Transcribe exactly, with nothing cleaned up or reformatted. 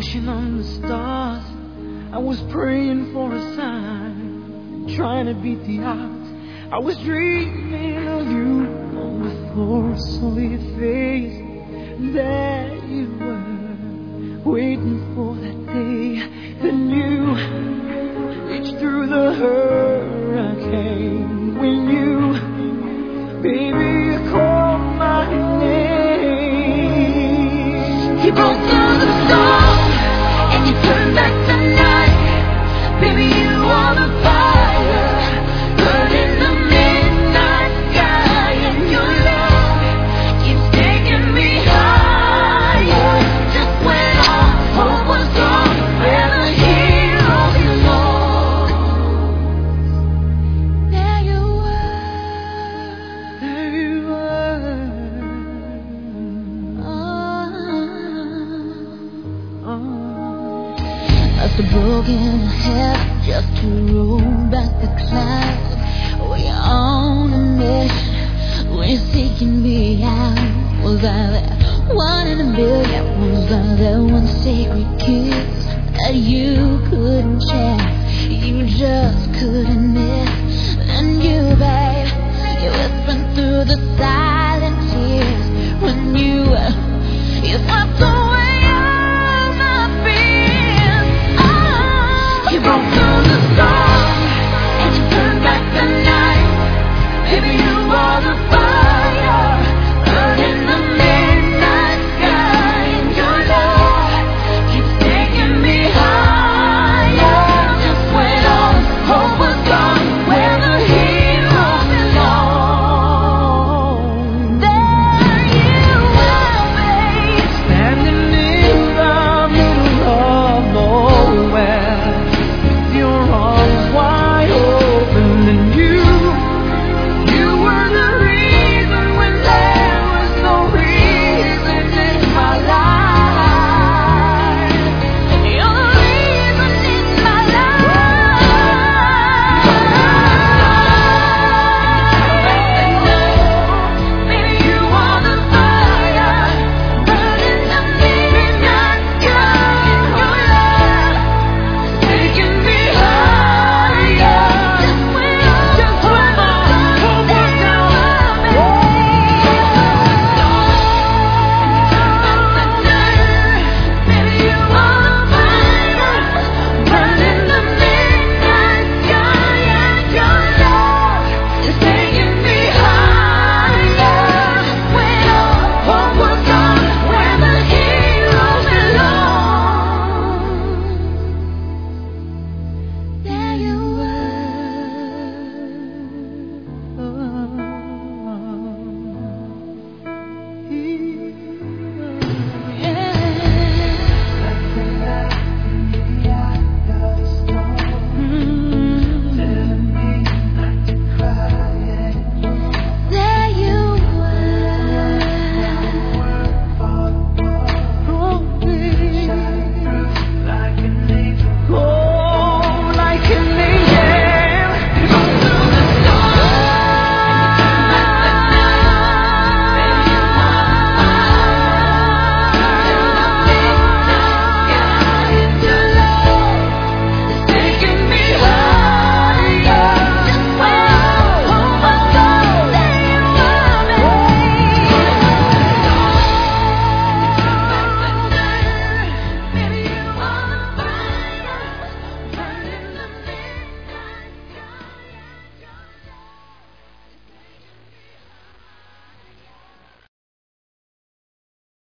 Reaching on the stars, I was praying for a sign, trying to beat the odds. I was dreaming of you long before I saw your face. There you were, waiting for that day. Then you reached through the hurricane. When you, baby, you called my name. You broke through the storm and you turned back the night. Baby, you are the fire burning the midnight sky, and your love keeps taking me higher. Just when all hope was gone, where the heroes belong. There you were, there you were. Oh, oh. Like a broken head, just to roll back the clouds. We're on a mission, we're seeking me out. Was I that one in a million? Was I that one sacred kiss that you couldn't chance, you just couldn't miss? And you, babe, you whispered through the silent tears when you, you slept away.